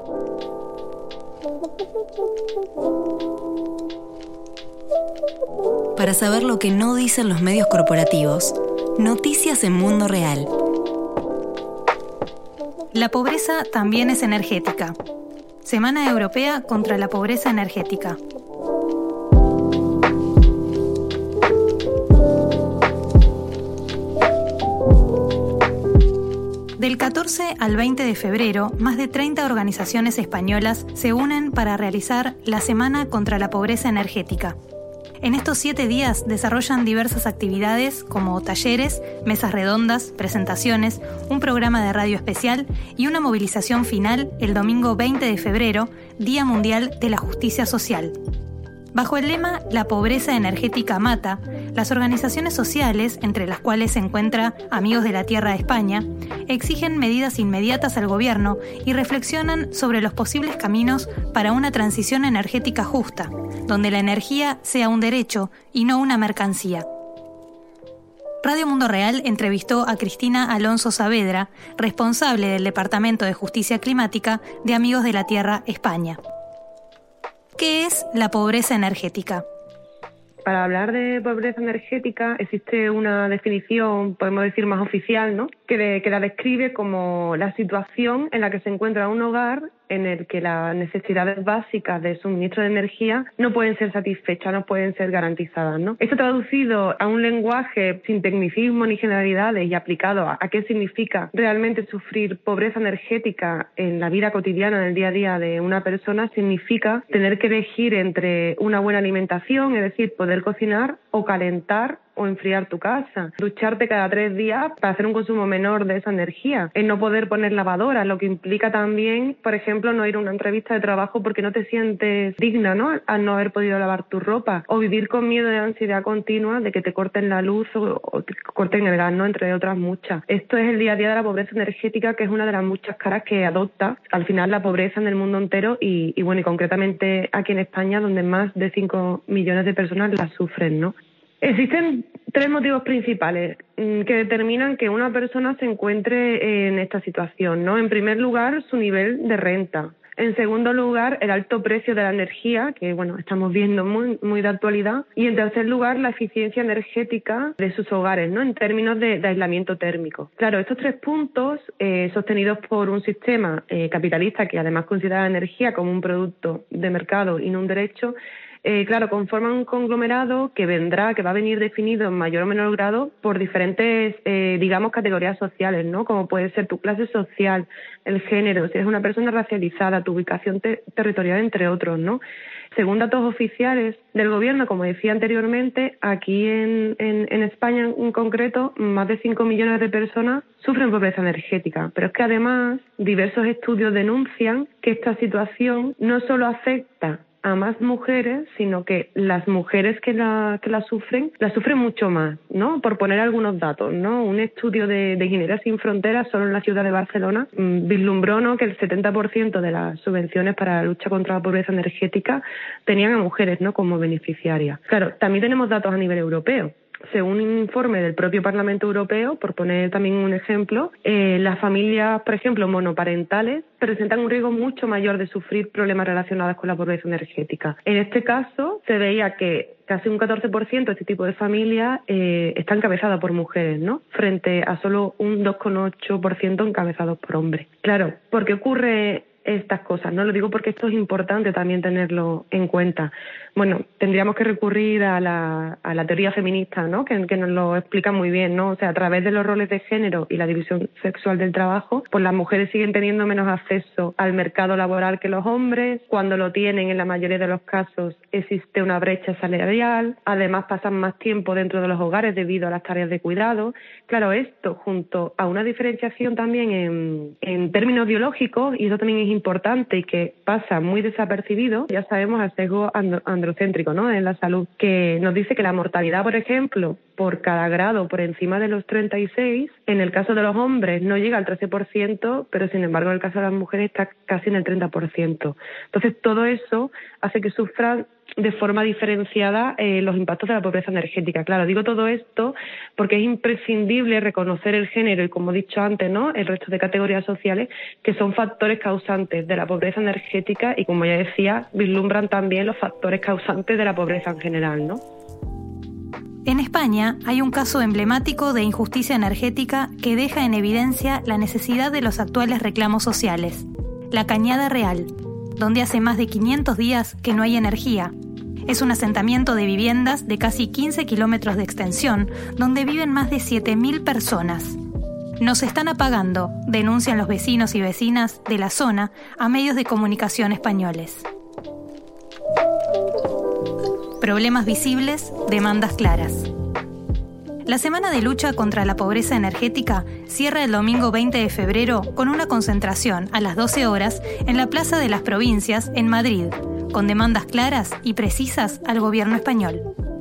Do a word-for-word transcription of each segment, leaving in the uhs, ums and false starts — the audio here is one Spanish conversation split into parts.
Para saber lo que no dicen los medios corporativos, noticias en Mundo Real. La pobreza también es energética. Semana Europea contra la Pobreza Energética. Del catorce al veinte de febrero, más de treinta organizaciones españolas se unen para realizar la Semana contra la Pobreza Energética. En estos siete días desarrollan diversas actividades como talleres, mesas redondas, presentaciones, un programa de radio especial y una movilización final el domingo veinte de febrero, Día Mundial de la Justicia Social. Bajo el lema La pobreza energética mata, las organizaciones sociales, entre las cuales se encuentra Amigos de la Tierra de España, exigen medidas inmediatas al gobierno y reflexionan sobre los posibles caminos para una transición energética justa, donde la energía sea un derecho y no una mercancía. Radio Mundo Real entrevistó a Cristina Alonso Saavedra, responsable del Departamento de Justicia Climática de Amigos de la Tierra España. ¿Qué es la pobreza energética? Para hablar de pobreza energética existe una definición, podemos decir, más oficial, ¿no? Que, de, que la describe como la situación en la que se encuentra un hogar en el que las necesidades básicas de suministro de energía no pueden ser satisfechas, no pueden ser garantizadas, ¿no? Esto traducido a un lenguaje sin tecnicismo ni generalidades y aplicado a, a qué significa realmente sufrir pobreza energética en la vida cotidiana, en el día a día de una persona, significa tener que elegir entre una buena alimentación, es decir, poder cocinar o calentar o enfriar tu casa, ducharte cada tres días para hacer un consumo menor de esa energía, el no poder poner lavadoras, lo que implica también, por ejemplo, no ir a una entrevista de trabajo porque no te sientes digna, ¿no?, al no haber podido lavar tu ropa, o vivir con miedo de ansiedad continua de que te corten la luz o, o te corten el gas, ¿no?, entre otras muchas. Esto es el día a día de la pobreza energética, que es una de las muchas caras que adopta al final la pobreza en el mundo entero y, y bueno, y concretamente aquí en España, donde más de cinco millones de personas la sufren, ¿no? Existen tres motivos principales que determinan que una persona se encuentre en esta situación, ¿no? En primer lugar, su nivel de renta. En segundo lugar, el alto precio de la energía, que bueno, estamos viendo muy, muy de actualidad. Y en tercer lugar, la eficiencia energética de sus hogares, ¿no?, en términos de, de aislamiento térmico. Claro, estos tres puntos, eh, sostenidos por un sistema eh, capitalista que además considera la energía como un producto de mercado y no un derecho, Eh, claro, conforman un conglomerado que vendrá, que va a venir definido en mayor o menor grado por diferentes, eh, digamos, categorías sociales, ¿no? Como puede ser tu clase social, el género, si eres una persona racializada, tu ubicación te- territorial, entre otros, ¿no? Según datos oficiales del gobierno, como decía anteriormente, aquí en, en, en España en concreto, más de cinco millones de personas sufren pobreza energética. Pero es que además diversos estudios denuncian que esta situación no solo afecta a más mujeres, sino que las mujeres que la que la sufren, la sufren mucho más, ¿no? Por poner algunos datos, ¿no? Un estudio de, de Ingeniería Sin Fronteras, solo en la ciudad de Barcelona, mmm, vislumbró, ¿no?, que el setenta por ciento de las subvenciones para la lucha contra la pobreza energética tenían a mujeres, ¿no?, como beneficiarias. Claro, también tenemos datos a nivel europeo. Según un informe del propio Parlamento Europeo, por poner también un ejemplo, eh, las familias, por ejemplo, monoparentales, presentan un riesgo mucho mayor de sufrir problemas relacionados con la pobreza energética. En este caso, se veía que casi un catorce por ciento de este tipo de familias eh, está encabezada por mujeres, ¿no?, frente a solo un dos coma ocho por ciento encabezados por hombres. Claro, ¿por qué ocurre estas cosas? No lo digo porque esto es importante también tenerlo en cuenta. Bueno, tendríamos que recurrir a la, a la teoría feminista, ¿no?, que, que nos lo explica muy bien, ¿no? O sea, a través de los roles de género y la división sexual del trabajo, pues las mujeres siguen teniendo menos acceso al mercado laboral que los hombres. Cuando lo tienen, en la mayoría de los casos, existe una brecha salarial. Además, pasan más tiempo dentro de los hogares debido a las tareas de cuidado. Claro, esto junto a una diferenciación también en, en términos biológicos, y eso también es importante y que pasa muy desapercibido, ya sabemos, el sesgo androcéntrico, ¿no?, en la salud, que nos dice que la mortalidad, por ejemplo, por cada grado por encima de los treinta y seis, en el caso de los hombres no llega al trece por ciento, pero sin embargo en el caso de las mujeres está casi en el treinta por ciento. Entonces todo eso hace que sufran de forma diferenciada eh, los impactos de la pobreza energética. Claro, digo todo esto porque es imprescindible reconocer el género y, como he dicho antes, ¿no?, el resto de categorías sociales que son factores causantes de la pobreza energética y, como ya decía, vislumbran también los factores causantes de la pobreza en general, ¿no? En España hay un caso emblemático de injusticia energética que deja en evidencia la necesidad de los actuales reclamos sociales. La Cañada Real, donde hace más de quinientos días que no hay energía. Es un asentamiento de viviendas de casi quince kilómetros de extensión, donde viven más de siete mil personas. Nos están apagando, denuncian los vecinos y vecinas de la zona a medios de comunicación españoles. Problemas visibles, demandas claras. La Semana de Lucha contra la Pobreza Energética cierra el domingo veinte de febrero con una concentración a las doce horas en la Plaza de las Provincias en Madrid, con demandas claras y precisas al gobierno español.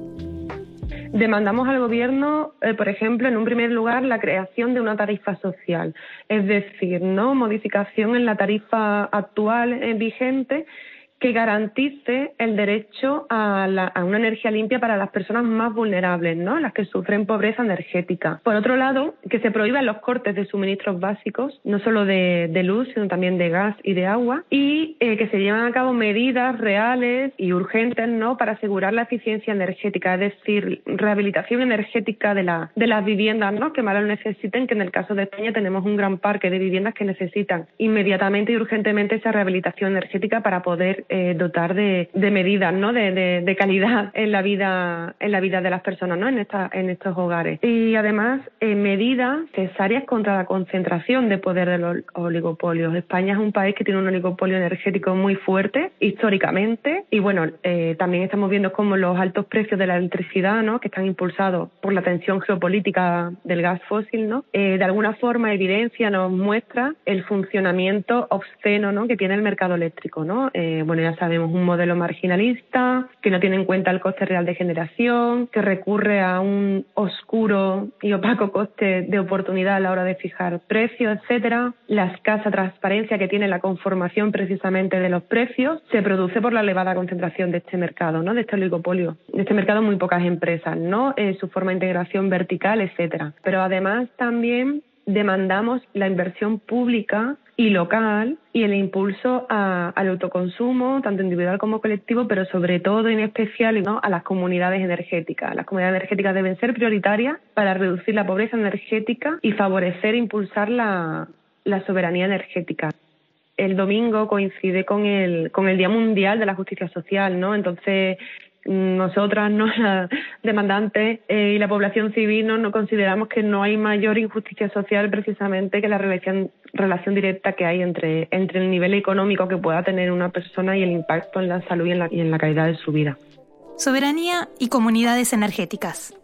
Demandamos al Gobierno, eh, por ejemplo, en un primer lugar, la creación de una tarifa social, es decir, no modificación en la tarifa actual eh, vigente que garantice el derecho a, la, a una energía limpia para las personas más vulnerables, ¿no?, las que sufren pobreza energética. Por otro lado, que se prohíban los cortes de suministros básicos, no solo de, de luz, sino también de gas y de agua, y eh, que se lleven a cabo medidas reales y urgentes, ¿no?, para asegurar la eficiencia energética, es decir, rehabilitación energética de, la, de las viviendas, ¿no?, que más lo necesiten, que en el caso de España tenemos un gran parque de viviendas que necesitan inmediatamente y urgentemente esa rehabilitación energética para poder Eh, dotar de, de medidas, ¿no?, de, de, de calidad en la vida en la vida de las personas, ¿no?, en esta, en estos hogares. Y además eh, medidas necesarias contra la concentración de poder de los oligopolios. España es un país que tiene un oligopolio energético muy fuerte históricamente y bueno, eh, también estamos viendo cómo los altos precios de la electricidad, ¿no?, que están impulsados por la tensión geopolítica del gas fósil, ¿no?, eh, de alguna forma evidencia, nos muestra el funcionamiento obsceno, ¿no?, que tiene el mercado eléctrico, ¿no? Eh, bueno, ya sabemos, un modelo marginalista, que no tiene en cuenta el coste real de generación, que recurre a un oscuro y opaco coste de oportunidad a la hora de fijar precios, etcétera. La escasa transparencia que tiene la conformación precisamente de los precios se produce por la elevada concentración de este mercado, ¿no?, de este oligopolio, de este mercado muy pocas empresas, ¿no?, eh, su forma de integración vertical, etcétera. Pero además también demandamos la inversión pública y local y el impulso a, al autoconsumo, tanto individual como colectivo, pero sobre todo y en especial, ¿no?, a las comunidades energéticas. Las comunidades energéticas deben ser prioritarias para reducir la pobreza energética y favorecer e impulsar la, la soberanía energética. El domingo coincide con el, con el Día Mundial de la Justicia Social, ¿no? Entonces, nosotras, no las demandantes eh, y la población civil no, no consideramos que no hay mayor injusticia social precisamente que la relación, relación directa que hay entre, entre el nivel económico que pueda tener una persona y el impacto en la salud y en la, y en la calidad de su vida. Soberanía y comunidades energéticas.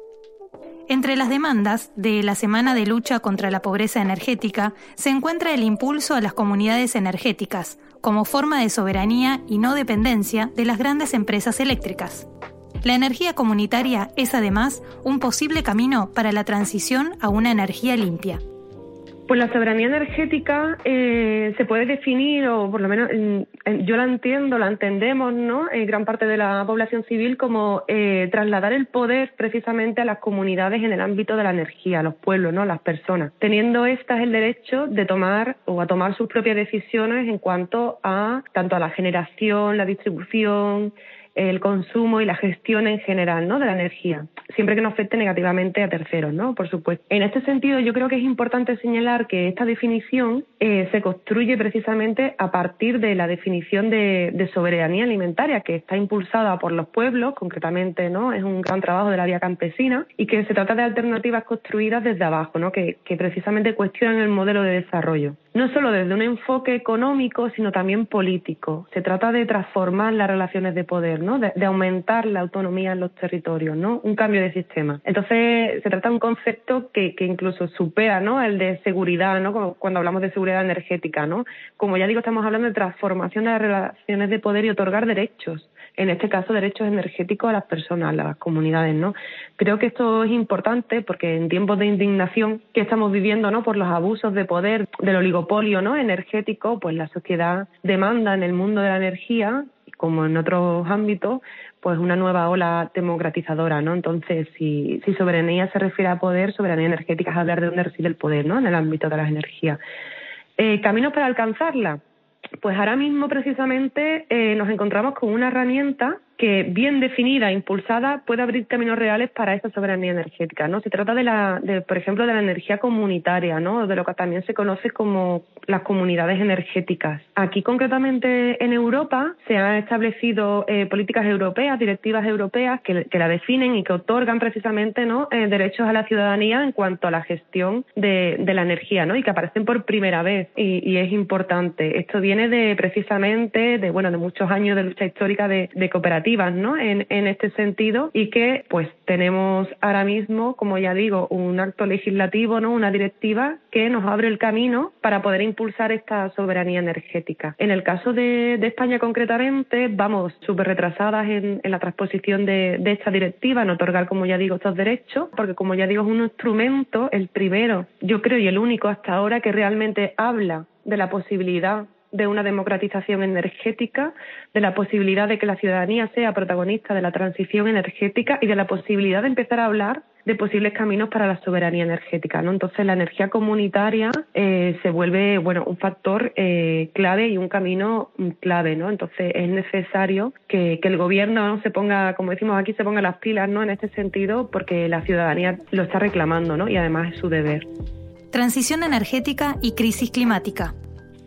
Entre las demandas de la Semana de Lucha contra la Pobreza Energética se encuentra el impulso a las comunidades energéticas como forma de soberanía y no dependencia de las grandes empresas eléctricas. La energía comunitaria es además un posible camino para la transición a una energía limpia. Pues la soberanía energética eh, se puede definir, o por lo menos eh, yo la entiendo, la entendemos, ¿no?, en gran parte de la población civil como eh, trasladar el poder precisamente a las comunidades en el ámbito de la energía, a los pueblos, ¿no?, a las personas, teniendo estas el derecho de tomar o a tomar sus propias decisiones en cuanto a tanto a la generación, la distribución, el consumo y la gestión en general, ¿no?, de la energía, siempre que no afecte negativamente a terceros, ¿no?, por supuesto. En este sentido, yo creo que es importante señalar que esta definición eh, se construye precisamente a partir de la definición de, de soberanía alimentaria, que está impulsada por los pueblos, concretamente, ¿no?, es un gran trabajo de la vía campesina, y que se trata de alternativas construidas desde abajo, ¿no?, que, que precisamente cuestionan el modelo de desarrollo. No solo desde un enfoque económico, sino también político. Se trata de transformar las relaciones de poder, ¿no?, de, de aumentar la autonomía en los territorios, ¿no?, un cambio de sistema. Entonces, se trata de un concepto que, que incluso supera, ¿no?, el de seguridad, ¿no?, como cuando hablamos de seguridad energética, ¿no? Como ya digo, estamos hablando de transformación de las relaciones de poder y otorgar derechos, en este caso derechos energéticos a las personas, a las comunidades, ¿no? Creo que esto es importante porque en tiempos de indignación que estamos viviendo, ¿no?, por los abusos de poder del oligopolio, ¿no?, energético, pues la sociedad demanda en el mundo de la energía como en otros ámbitos, pues una nueva ola democratizadora, ¿no? Entonces, si, si soberanía se refiere a poder, soberanía energética es hablar de dónde reside el poder, ¿no? En el ámbito de las energías. Eh, ¿Caminos para alcanzarla? Pues ahora mismo precisamente eh, nos encontramos con una herramienta que, bien definida e impulsada, puede abrir caminos reales para esa soberanía energética, ¿no? Se trata de la, de, por ejemplo, de la energía comunitaria, ¿no? De lo que también se conoce como las comunidades energéticas. Aquí, concretamente en Europa, se han establecido eh, políticas europeas, directivas europeas que, que la definen y que otorgan precisamente, ¿no? Eh, derechos a la ciudadanía en cuanto a la gestión de, de la energía, ¿no? Y que aparecen por primera vez y, y es importante. Esto viene de precisamente de bueno de muchos años de lucha histórica de, de cooperativas, ¿no? En, en este sentido, y que pues tenemos ahora mismo, como ya digo, un acto legislativo, ¿no? Una directiva que nos abre el camino para poder impulsar esta soberanía energética. En el caso de, de España concretamente, vamos súper retrasadas en, en la transposición de, de esta directiva, en otorgar, como ya digo, estos derechos, porque como ya digo, es un instrumento, el primero, yo creo, y el único hasta ahora que realmente habla de la posibilidad de una democratización energética, de la posibilidad de que la ciudadanía sea protagonista de la transición energética y de la posibilidad de empezar a hablar de posibles caminos para la soberanía energética, ¿no? Entonces la energía comunitaria eh, se vuelve, bueno, un factor eh, clave y un camino clave, ¿no? Entonces es necesario que, que el gobierno, ¿no? se ponga, como decimos aquí, se ponga las pilas, ¿no? En este sentido, porque la ciudadanía lo está reclamando, ¿no? Y además es su deber. Transición energética y crisis climática.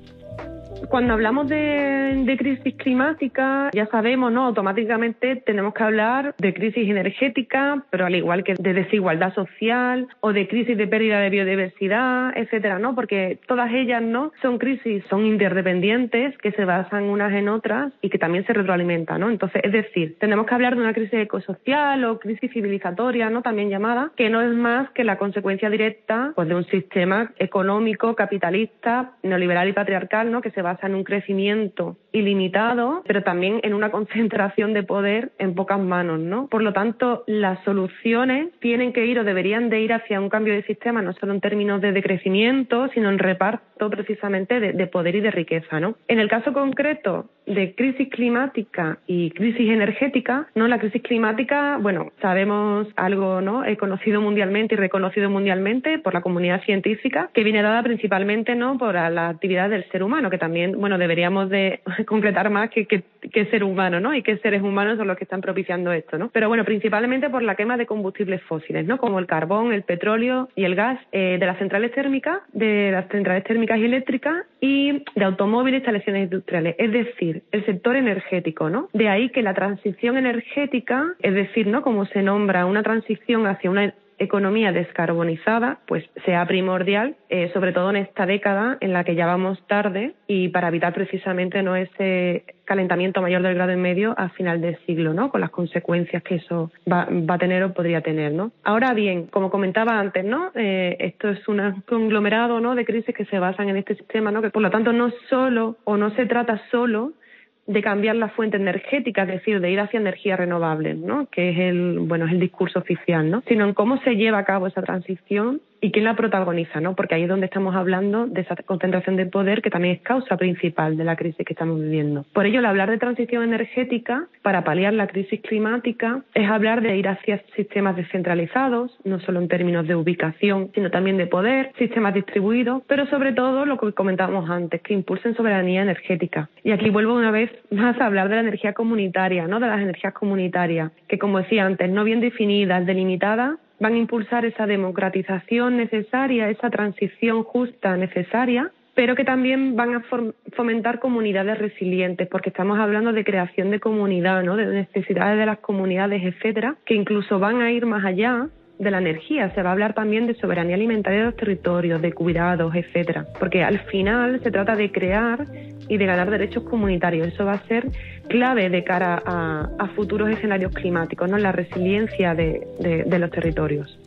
Cuando hablamos de, de crisis climática, ya sabemos, ¿no? Automáticamente tenemos que hablar de crisis energética, pero al igual que de desigualdad social o de crisis de pérdida de biodiversidad, etcétera, ¿no? Porque todas ellas, ¿no? Son crisis, son interdependientes, que se basan unas en otras y que también se retroalimentan, ¿no? Entonces, es decir, tenemos que hablar de una crisis ecosocial o crisis civilizatoria, ¿no? También llamada, que no es más que la consecuencia directa, pues, de un sistema económico, capitalista, neoliberal y patriarcal, ¿no? Que se basa en un crecimiento ilimitado, pero también en una concentración de poder en pocas manos, ¿no? Por lo tanto, las soluciones tienen que ir o deberían de ir hacia un cambio de sistema, no solo en términos de decrecimiento, sino en reparto precisamente de, de poder y de riqueza, ¿no? En el caso concreto de crisis climática y crisis energética, ¿no? La crisis climática, bueno, sabemos algo, ¿no? He conocido mundialmente y reconocido mundialmente por la comunidad científica, que viene dada principalmente, ¿no? Por la actividad del ser humano, que también, bueno, deberíamos de concretar más que, que, que ser humano, ¿no? Y que seres humanos son los que están propiciando esto, ¿no? Pero bueno, principalmente por la quema de combustibles fósiles, ¿no? Como el carbón, el petróleo y el gas, eh, de las centrales térmicas, de las centrales térmicas y eléctricas y de automóviles, instalaciones industriales. Es decir, el sector energético, ¿no? De ahí que la transición energética, es decir, ¿no? Como se nombra una transición hacia una economía descarbonizada, pues sea primordial, eh, sobre todo en esta década en la que ya vamos tarde y para evitar precisamente no ese calentamiento mayor del grado y medio a final del siglo, ¿no? Con las consecuencias que eso va, va a tener o podría tener, ¿no? Ahora bien, como comentaba antes, ¿no? Eh, esto es un conglomerado, ¿no? De crisis que se basan en este sistema, ¿no? Que por lo tanto no solo o no se trata solo de cambiar la fuente energética, es decir, de ir hacia energías renovables, ¿no? Que es el, bueno, es el discurso oficial, ¿no? Sino en cómo se lleva a cabo esa transición y quién la protagoniza, ¿no? Porque ahí es donde estamos hablando de esa concentración de poder que también es causa principal de la crisis que estamos viviendo. Por ello, el hablar de transición energética para paliar la crisis climática es hablar de ir hacia sistemas descentralizados, no solo en términos de ubicación, sino también de poder, sistemas distribuidos, pero sobre todo lo que comentábamos antes, que impulsen soberanía energética. Y aquí vuelvo una vez más a hablar de la energía comunitaria, ¿no? De las energías comunitarias, que como decía antes, no bien definidas, delimitadas, van a impulsar esa democratización necesaria, esa transición justa necesaria, pero que también van a fomentar comunidades resilientes, porque estamos hablando de creación de comunidad, ¿no? De necesidades de las comunidades, etcétera, que incluso van a ir más allá de la energía. Se va a hablar también de soberanía alimentaria de los territorios, de cuidados, etcétera, porque al final se trata de crear y de ganar derechos comunitarios. Eso va a ser clave de cara a, a futuros escenarios climáticos, ¿no? La resiliencia de, de, de los territorios.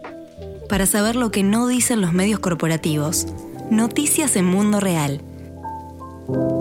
Para saber lo que no dicen los medios corporativos, noticias en Mundo Real.